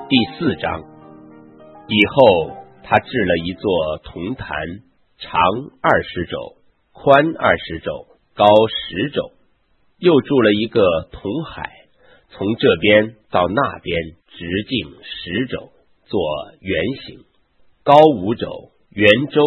第4章。以后他制了一座铜坛，长20肘，宽20肘，高10肘，又筑了一个铜海，从这边到那边直径10肘，做圆形，高5肘，圆周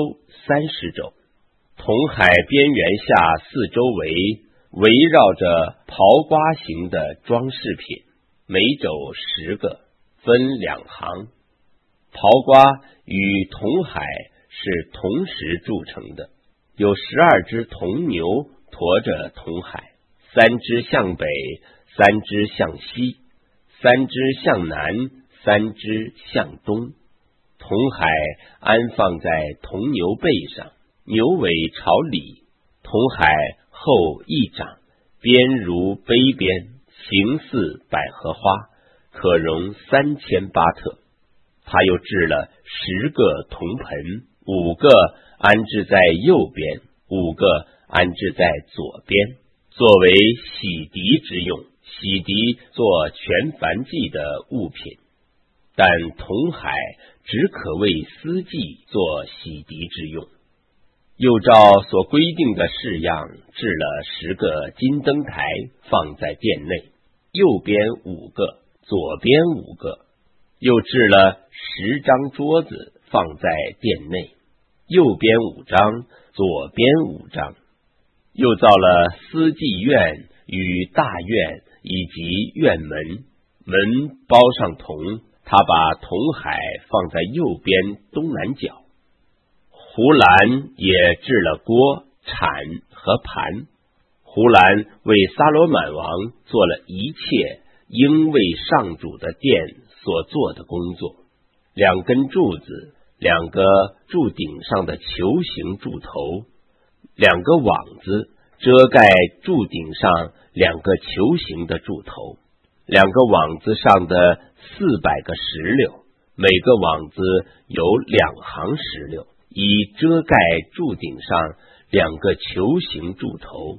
30肘。铜海边缘下四周围绕着刨瓜形的装饰品，每肘10个，分2行。刨瓜与铜海是同时铸成的，有12只铜牛驮着铜海，3只向北，3只向西，3只向南，3只向东。铜海安放在铜牛背上，牛尾朝里，铜海厚1掌，边如杯边，形似百合花，可容3000巴特。他又制了10个铜盆，5个安置在右边，5个安置在左边，作为洗涤之用，洗涤做全燔祭的物品。但铜海只可为司祭做洗涤之用。又照所规定的式样制了10个金灯台，放在殿内，右边5个，左边5个。又制了10张桌子，放在殿内，右边5张，左边5张。又造了司祭院与大院以及院门，门包上铜，他把铜海放在右边东南角。胡兰也制了锅、铲和盘。胡兰为撒罗满王做了一切应为上主的殿所做的工作：2根柱子，2个柱顶上的球形柱头，2个网子遮盖柱顶上2个球形的柱头，2个网子上的400个石榴，每个网子有2行石榴，以遮盖柱顶上2个球形柱头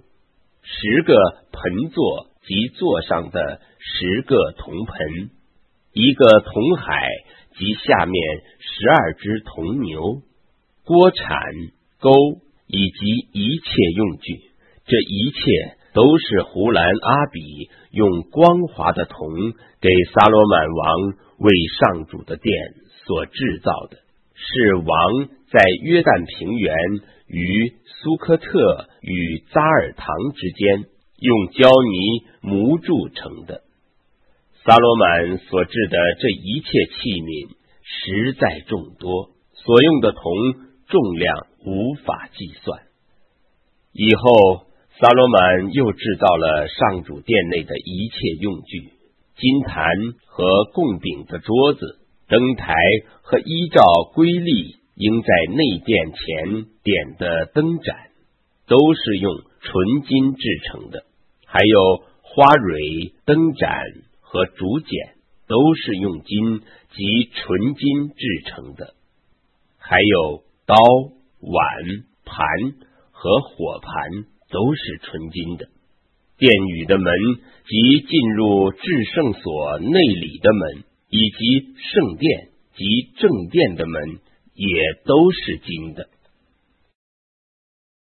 ，10个盆座及座上的10个铜盆，1个铜海及下面12只铜牛，锅铲、钩以及一切用具，这一切都是胡兰阿比用光滑的铜给撒罗满王为上主的殿所制造的，是王在约旦平原与苏科特与扎尔堂之间用胶泥模铸成的。撒罗满所制的这一切器皿实在众多，所用的铜重量无法计算。以后撒罗满又制造了上主殿内的一切用具，金坛和供饼的桌子，灯台和依照规例应在内殿前点的灯盏，都是用纯金制成的。还有花蕊、灯盏和竹简，都是用金及纯金制成的。还有刀、碗、盘和火盘，都是纯金的。殿宇的门及进入至圣所内里的门，以及圣殿及正殿的门，也都是金的。